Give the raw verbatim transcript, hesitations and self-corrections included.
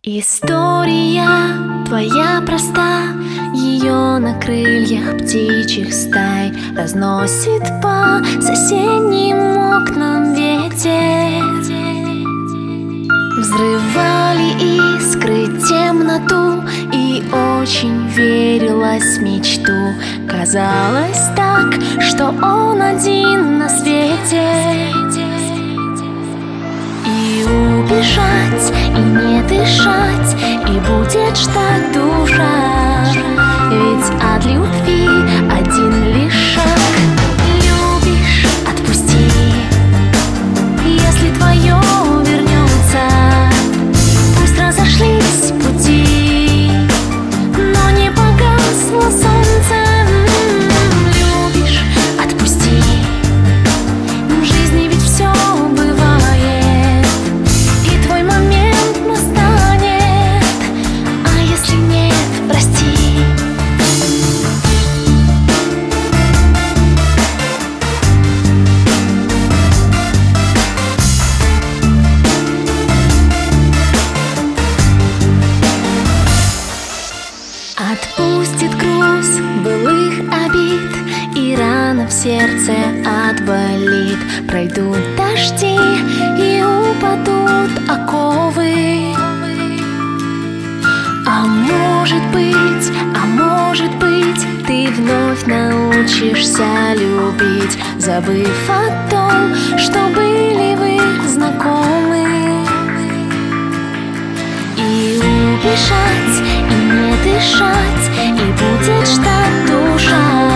История твоя проста, ее на крыльях птичьих стай разносит по соседним окнам ветер. Взрывали искры темноту, и очень верилась в мечту. Казалось так, что он один на свете. И убежать, и не дышать, и будет ждать душа. Ведь от любви один лишь шаг. Любишь — отпусти, если твое вернется. Пусть разошлись пути, но не погасло солнце. Любишь — отпусти, в жизни ведь все бывает, и твой момент настанет. А если нет, прости. Отпустит груз былых обид, и рана в сердце отболит. Пройдут дожди, и упадут оковы. А может быть, а может быть, ты вновь научишься любить, забыв о том, что были вы знакомы. И убежать, и не дышать, и будет ждать душа.